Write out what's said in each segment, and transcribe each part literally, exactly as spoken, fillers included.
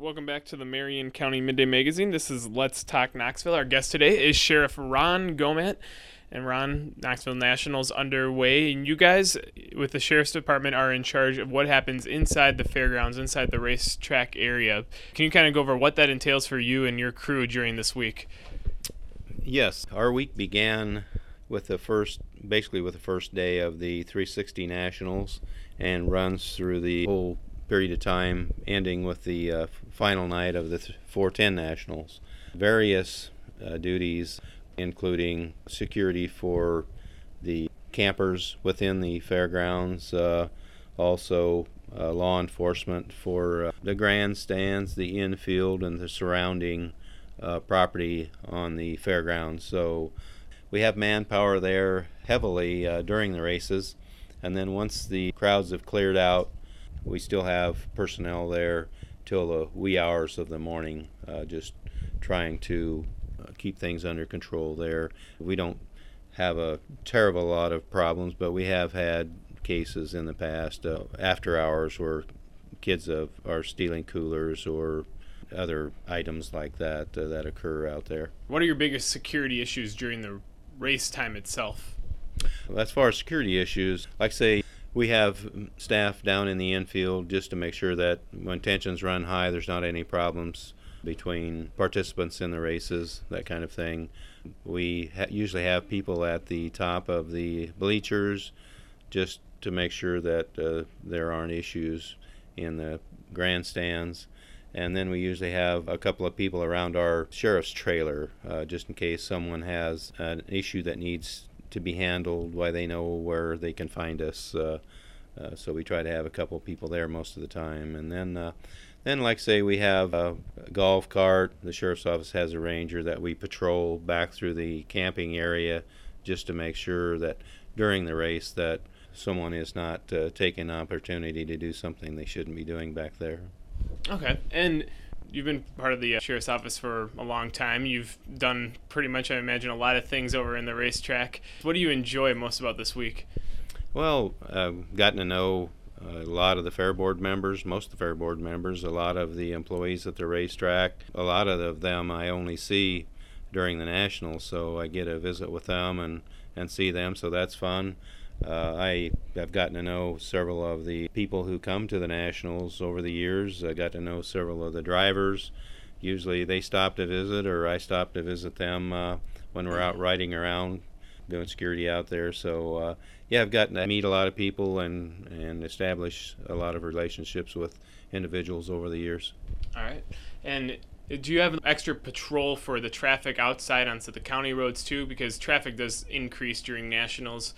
Welcome back to the Marion County Midday Magazine. This is Let's Talk Knoxville. Our guest today is Sheriff Ron Gohmert. And Ron, Knoxville Nationals underway. And you guys, with the Sheriff's Department, are in charge of what happens inside the fairgrounds, inside the racetrack area. Can you kind of go over what that entails for you and your crew during this week? Yes, our week began with the first, basically with the first day of the three sixty Nationals, and runs through the whole period of time, ending with the uh, final night of the four ten Nationals. Various uh, duties, including security for the campers within the fairgrounds, uh, also uh, law enforcement for uh, the grandstands, the infield, and the surrounding uh, property on the fairgrounds. So we have manpower there heavily uh, during the races, and then once the crowds have cleared out, we still have personnel there till the wee hours of the morning, uh, just trying to uh, keep things under control there. We don't have a terrible lot of problems, but we have had cases in the past uh, after hours where kids have, are stealing coolers or other items like that uh, that occur out there. What are your biggest security issues during the race time itself? Well, as far as security issues, like I say, we have staff down in the infield just to make sure that when tensions run high, there's not any problems between participants in the races, that kind of thing. We ha- usually have people at the top of the bleachers just to make sure that uh, there aren't issues in the grandstands. And then we usually have a couple of people around our sheriff's trailer uh, just in case someone has an issue that needs to be handled, why they know where they can find us. Uh, uh, so we try to have a couple of people there most of the time. And then, uh, then like say, we have a golf cart. The sheriff's office has a ranger that we patrol back through the camping area just to make sure that during the race that someone is not uh, taking an opportunity to do something they shouldn't be doing back there. Okay. And you've been part of the uh, Sheriff's Office for a long time. You've done pretty much, I imagine, a lot of things over in the racetrack. What do you enjoy most about this week? Well, I've gotten to know a lot of the Fair Board members, most of the Fair Board members, a lot of the employees at the racetrack. A lot of them I only see during the Nationals, so I get a visit with them and, and see them, so that's fun. Uh, I have gotten to know several of the people who come to the Nationals over the years. I got to know several of the drivers. Usually they stop to visit, or I stop to visit them uh, when we're out riding around doing security out there. So uh, yeah, I've gotten to meet a lot of people and, and establish a lot of relationships with individuals over the years. All right. And do you have an extra patrol for the traffic outside onto the county roads too? Because traffic does increase during Nationals.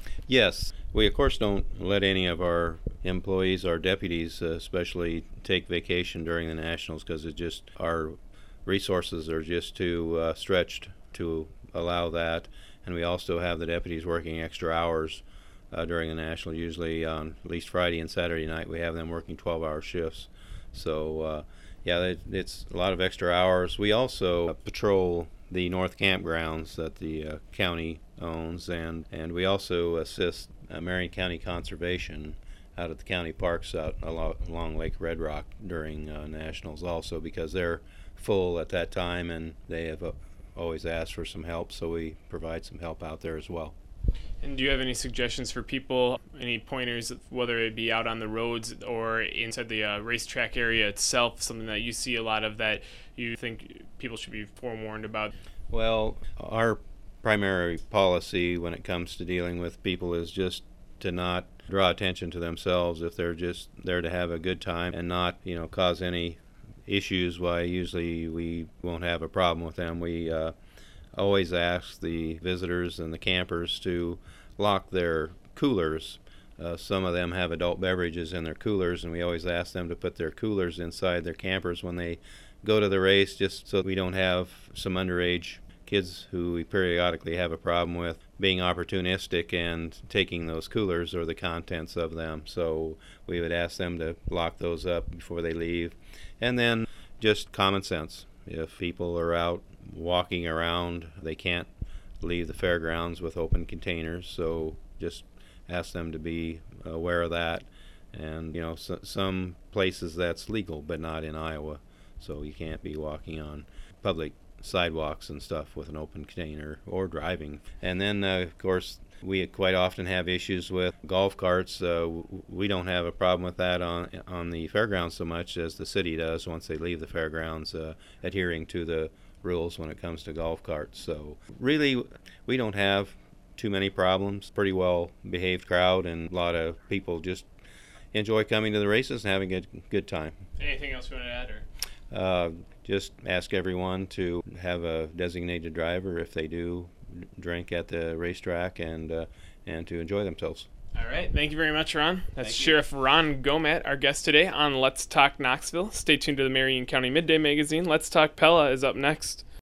Yes. We, of course, don't let any of our employees, our deputies uh, especially, take vacation during the Nationals because it just, our resources are just too uh, stretched to allow that. And we also have the deputies working extra hours uh, during the National. Usually on at least Friday and Saturday night we have them working twelve-hour shifts. So, uh, yeah, it, it's a lot of extra hours. We also uh, patrol the North Campgrounds that the uh, county owns, and, and we also assist uh, Marion County Conservation out at the county parks out along, along Lake Red Rock during uh, Nationals also, because they're full at that time and they have uh, always asked for some help, so we provide some help out there as well. And do you have any suggestions for people, any pointers, whether it be out on the roads or inside the uh, racetrack area itself, something that you see a lot of that you think people should be forewarned about? Well, our primary policy when it comes to dealing with people is just to not draw attention to themselves if they're just there to have a good time and not, you know, cause any issues. Why usually we won't have a problem with them. We uh, always ask the visitors and the campers to lock their coolers. Uh, some of them have adult beverages in their coolers, and we always ask them to put their coolers inside their campers when they go to the race, just so we don't have some underage kids who we periodically have a problem with being opportunistic and taking those coolers or the contents of them. So we would ask them to lock those up before they leave. And then just common sense. If people are out walking around, they can't leave the fairgrounds with open containers, so just ask them to be aware of that. And, you know, so, some places that's legal, but not in Iowa. so you can't be walking on public sidewalks and stuff with an open container or driving. And then, uh, of course, we quite often have issues with golf carts. Uh, we don't have a problem with that on on the fairgrounds so much as the city does once they leave the fairgrounds, uh, adhering to the rules when it comes to golf carts. So really, we don't have too many problems. Pretty well behaved crowd, and a lot of people just enjoy coming to the races and having a good time. Anything else you want to add? Or? Uh, just ask everyone to have a designated driver if they do drink at the racetrack, and uh, and to enjoy themselves. All right. Thank you very much, Ron. That's Thank you. Sheriff Ron Gomet, our guest today on Let's Talk Knoxville. Stay tuned to the Marion County Midday Magazine. Let's Talk Pella is up next.